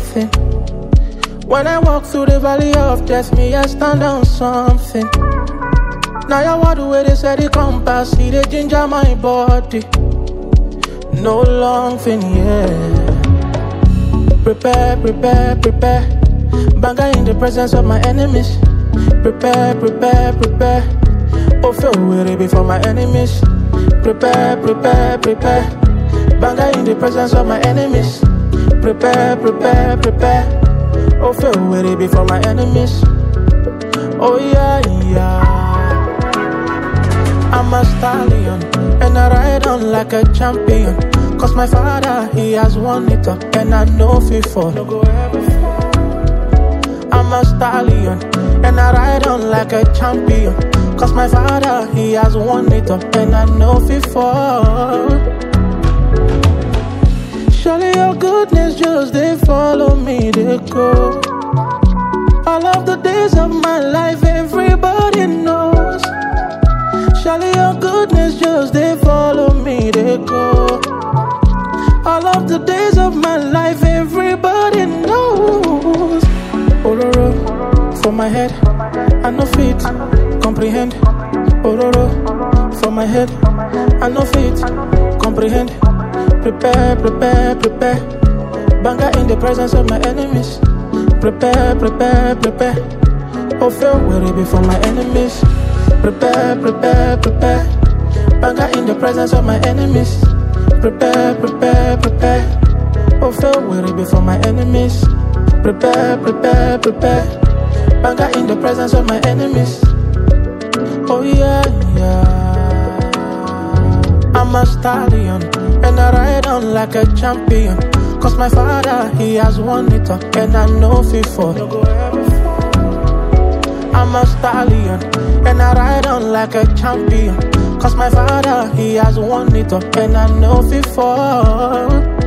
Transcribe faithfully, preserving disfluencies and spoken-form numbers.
something. When I walk through the valley of death, me I stand on something. Now you want the way they say the compass, see the ginger my body. No long thing, yeah. Prepare, prepare, prepare. Banga in the presence of my enemies. Prepare, prepare, prepare. Oh, feel weary before my enemies. Prepare, prepare, prepare. Banga in the presence of my enemies. Prepare, prepare, prepare. Oh, feel weary before my enemies. Oh, yeah, yeah. I'm a stallion, and I ride on like a champion. Cause my father, he has won it up, and I know before. I'm a stallion, and I ride on like a champion. Cause my father, he has won it up, and I know before. Surely your goodness just they follow me, they go. All of the days of my life, everybody knows. Surely your goodness just they follow me, they go. All of the days of my life, everybody knows. Ororo, for my head, I no fit comprehend. Ororo, for my head, I no fit comprehend. Prepare, prepare, prepare. Banga in the presence of my enemies. Prepare, prepare, prepare. Oh, feel weary before my enemies. Prepare, prepare, prepare. Banga in the presence of my enemies. Prepare, prepare, prepare. Oh, feel weary before my enemies. Prepare, prepare, prepare. Banga in the presence of my enemies. Oh, yeah, yeah. I'm a stallion, and I ride on like a champion. Cause my father, he has won it up, and I know before. I'm a stallion, and I ride on like a champion. Cause my father, he has won it up, and I know before.